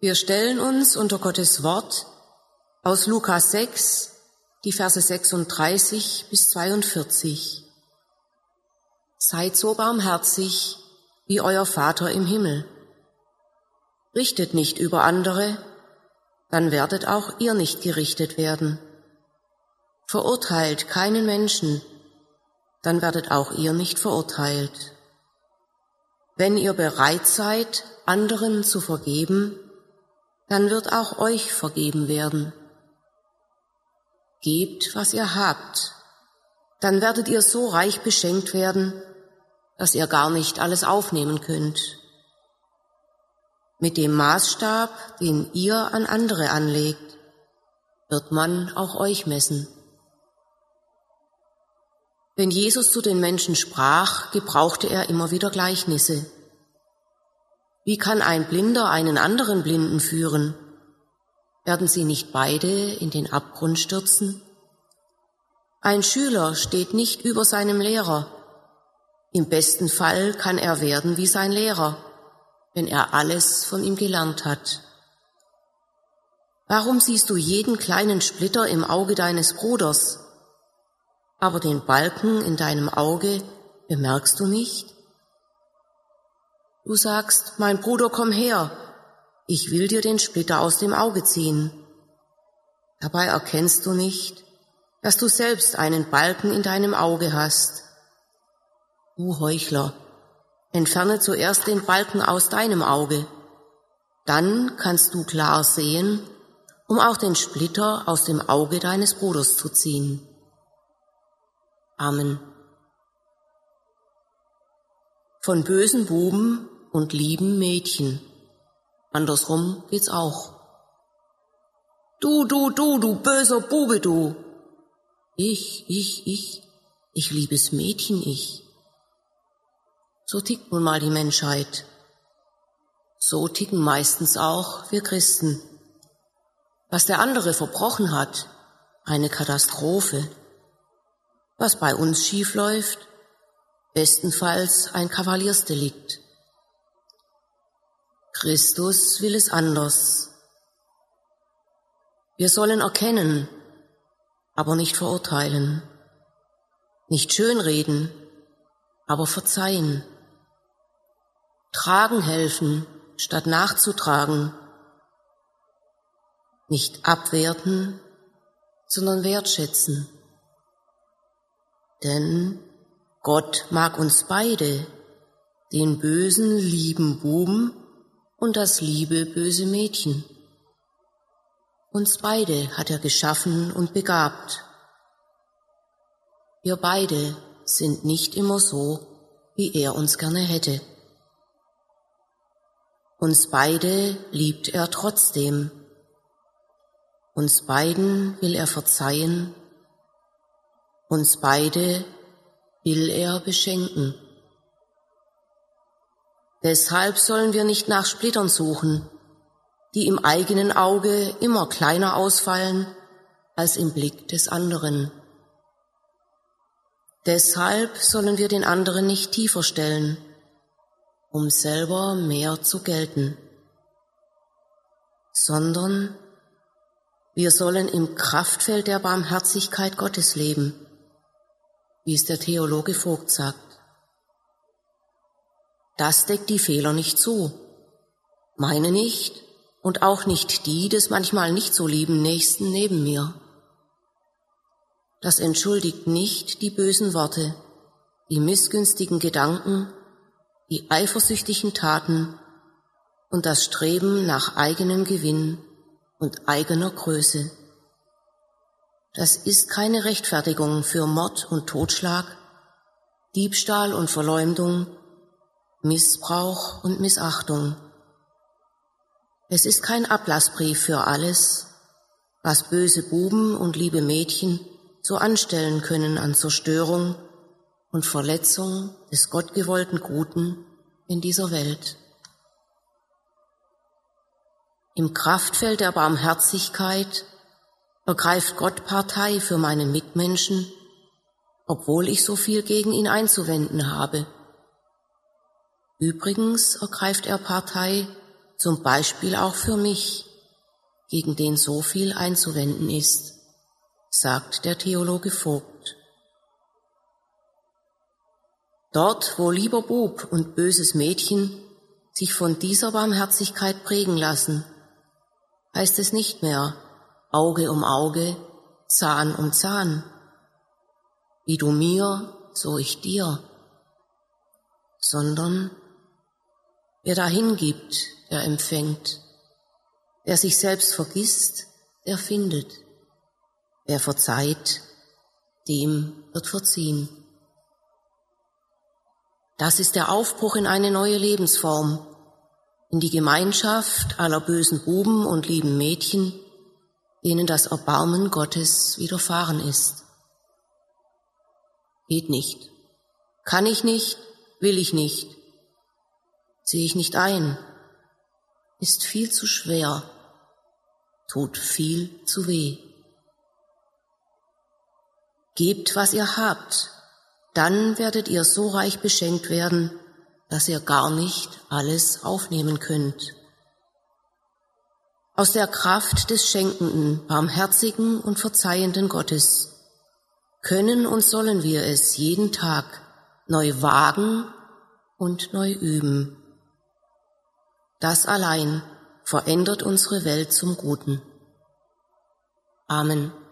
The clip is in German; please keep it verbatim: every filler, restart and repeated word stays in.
Wir stellen uns unter Gottes Wort aus Lukas sechs, die Verse sechsunddreißig bis zweiundvierzig. Seid so barmherzig wie euer Vater im Himmel. Richtet nicht über andere, dann werdet auch ihr nicht gerichtet werden. Verurteilt keinen Menschen, dann werdet auch ihr nicht verurteilt. Wenn ihr bereit seid, anderen zu vergeben, dann wird auch euch vergeben werden. Gebt, was ihr habt, dann werdet ihr so reich beschenkt werden, dass ihr gar nicht alles aufnehmen könnt. Mit dem Maßstab, den ihr an andere anlegt, wird man auch euch messen. Wenn Jesus zu den Menschen sprach, gebrauchte er immer wieder Gleichnisse. Wie kann ein Blinder einen anderen Blinden führen? Werden sie nicht beide in den Abgrund stürzen? Ein Schüler steht nicht über seinem Lehrer. Im besten Fall kann er werden wie sein Lehrer, wenn er alles von ihm gelernt hat. Warum siehst du jeden kleinen Splitter im Auge deines Bruders, aber den Balken in deinem Auge bemerkst du nicht? Du sagst, mein Bruder, komm her, ich will dir den Splitter aus dem Auge ziehen. Dabei erkennst du nicht, dass du selbst einen Balken in deinem Auge hast. Du Heuchler, entferne zuerst den Balken aus deinem Auge, dann kannst du klar sehen, um auch den Splitter aus dem Auge deines Bruders zu ziehen. Amen. Von bösen Buben und lieben Mädchen. Andersrum geht's auch. Du, du, du, du böser Bube, du. Ich, ich, ich, ich liebes Mädchen, ich. So tickt nun mal die Menschheit. So ticken meistens auch wir Christen. Was der andere verbrochen hat, eine Katastrophe. Was bei uns schief läuft, bestenfalls ein Kavaliersdelikt. Christus will es anders. Wir sollen erkennen, aber nicht verurteilen, nicht schönreden, aber verzeihen, tragen helfen, statt nachzutragen, nicht abwerten, sondern wertschätzen. Denn Gott mag uns beide, den bösen, lieben Buben und das liebe, böse Mädchen. Uns beide hat er geschaffen und begabt. Wir beide sind nicht immer so, wie er uns gerne hätte. Uns beide liebt er trotzdem. Uns beiden will er verzeihen. Uns beide will er beschenken. Deshalb sollen wir nicht nach Splittern suchen, die im eigenen Auge immer kleiner ausfallen als im Blick des anderen. Deshalb sollen wir den anderen nicht tiefer stellen, um selber mehr zu gelten, sondern wir sollen im Kraftfeld der Barmherzigkeit Gottes leben, wie es der Theologe Vogt sagt. Das deckt die Fehler nicht zu, meine nicht und auch nicht die des manchmal nicht so lieben Nächsten neben mir. Das entschuldigt nicht die bösen Worte, die missgünstigen Gedanken, die eifersüchtigen Taten und das Streben nach eigenem Gewinn und eigener Größe. Das ist keine Rechtfertigung für Mord und Totschlag, Diebstahl und Verleumdung, Missbrauch und Missachtung. Es ist kein Ablassbrief für alles, was böse Buben und liebe Mädchen so anstellen können an Zerstörung und Verletzung des gottgewollten Guten in dieser Welt. Im Kraftfeld der Barmherzigkeit ergreift Gott Partei für meine Mitmenschen, obwohl ich so viel gegen ihn einzuwenden habe. Übrigens ergreift er Partei zum Beispiel auch für mich, gegen den so viel einzuwenden ist, sagt der Theologe Vogt. Dort, wo lieber Bub und böses Mädchen sich von dieser Barmherzigkeit prägen lassen, heißt es nicht mehr Auge um Auge, Zahn um Zahn, wie du mir, so ich dir, sondern wer dahin gibt, der empfängt, wer sich selbst vergisst, der findet, wer verzeiht, dem wird verziehen. Das ist der Aufbruch in eine neue Lebensform, in die Gemeinschaft aller bösen Buben und lieben Mädchen, denen das Erbarmen Gottes widerfahren ist. Geht nicht, kann ich nicht, will ich nicht, sehe ich nicht ein, ist viel zu schwer, tut viel zu weh. Gebt, was ihr habt, dann werdet ihr so reich beschenkt werden, dass ihr gar nicht alles aufnehmen könnt. Aus der Kraft des schenkenden, barmherzigen und verzeihenden Gottes können und sollen wir es jeden Tag neu wagen und neu üben. Das allein verändert unsere Welt zum Guten. Amen.